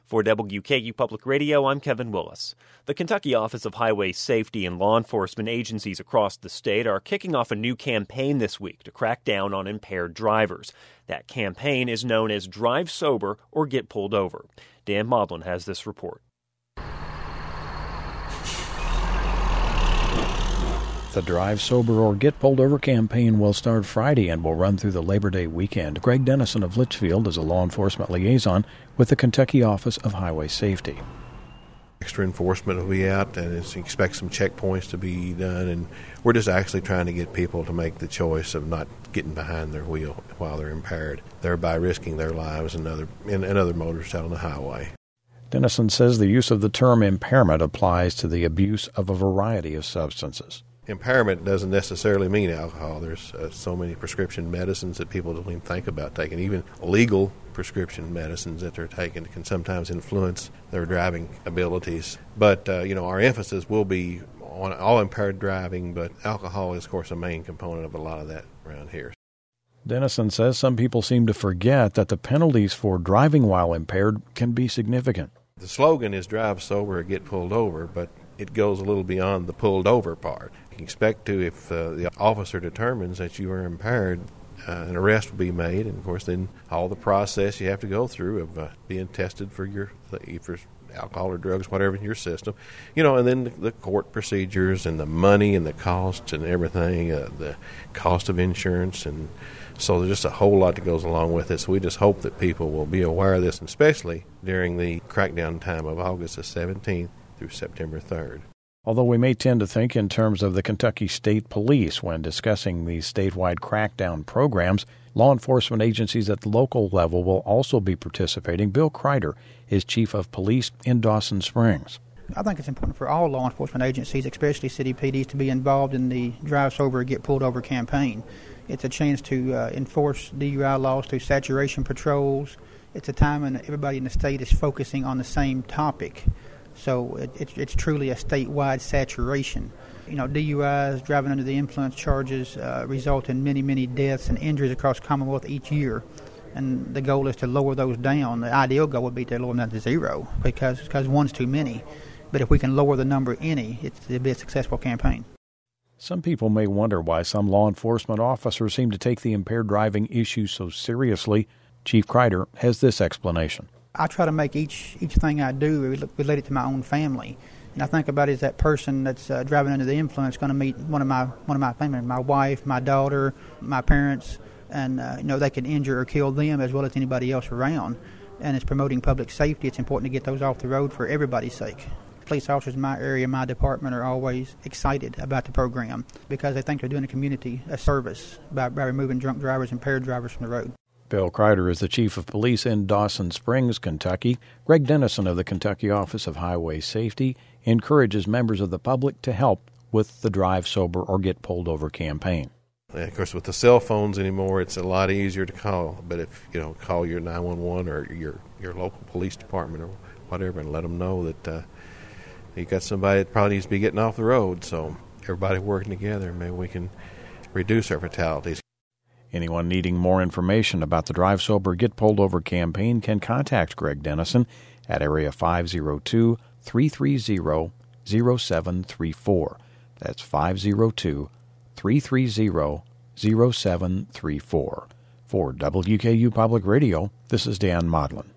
For WKU Public Radio, I'm Kevin Willis. The Kentucky Office of Highway Safety and law enforcement agencies across the state are kicking off a new campaign this week to crack down on impaired drivers. That campaign is known as Drive Sober or Get Pulled Over. Dan Maudlin has this report. The Drive Sober or Get Pulled Over campaign will start Friday and will run through the Labor Day weekend. Greg Dennison of Litchfield is a law enforcement liaison with the Kentucky Office of Highway Safety. Extra enforcement will be out, and expect some checkpoints to be done, and we're just actually trying to get people to make the choice of not getting behind their wheel while they're impaired, thereby risking their lives and other motors out on the highway. Dennison says the use of the term impairment applies to the abuse of a variety of substances. Impairment doesn't necessarily mean alcohol. There's so many prescription medicines that people don't even think about taking. Even legal prescription medicines that they're taking can sometimes influence their driving abilities. But, our emphasis will be on all impaired driving, but alcohol is, of course, a main component of a lot of that around here. Dennison says some people seem to forget that the penalties for driving while impaired can be significant. The slogan is drive sober or get pulled over, but it goes a little beyond the pulled over part. You can expect to, if the officer determines that you are impaired, an arrest will be made, and of course then all the process you have to go through of being tested for alcohol or drugs, whatever in your system, and then the court procedures and the money and the costs and everything, the cost of insurance, and so there's just a whole lot that goes along with it. So we just hope that people will be aware of this, and especially during the crackdown time of August the 17th through September 3rd. Although we may tend to think in terms of the Kentucky State Police when discussing these statewide crackdown programs, law enforcement agencies at the local level will also be participating. Bill Kreider is chief of police in Dawson Springs. I think it's important for all law enforcement agencies, especially city PDs, to be involved in the Drive Sober or Get Pulled Over campaign. It's a chance to enforce DUI laws through saturation patrols. It's a time when everybody in the state is focusing on the same topic. So it's truly a statewide saturation. DUIs, driving under the influence charges, result in many, many deaths and injuries across the Commonwealth each year. And the goal is to lower those down. The ideal goal would be to lower them down to zero because one's too many. But if we can lower the number any, it'll be a successful campaign. Some people may wonder why some law enforcement officers seem to take the impaired driving issue so seriously. Chief Kreider has this explanation. I try to make each thing I do related to my own family, and I think about it as that person that's driving under the influence going to meet one of my family, my wife, my daughter, my parents, and they can injure or kill them as well as anybody else around. And it's promoting public safety. It's important to get those off the road for everybody's sake. Police officers in my area, my department, are always excited about the program because they think they're doing the community a service by removing drunk drivers and impaired drivers from the road. Bill Kreider is the chief of police in Dawson Springs, Kentucky. Greg Dennison of the Kentucky Office of Highway Safety encourages members of the public to help with the Drive Sober or Get Pulled Over campaign. And of course, with the cell phones anymore, it's a lot easier to call. But if call your 911 or your local police department or whatever, and let them know that you got somebody that probably needs to be getting off the road. So everybody working together, maybe we can reduce our fatalities. Anyone needing more information about the Drive Sober Get Pulled Over campaign can contact Greg Dennison at area 502-330-0734. That's 502-330-0734. For WKU Public Radio, this is Dan Maudlin.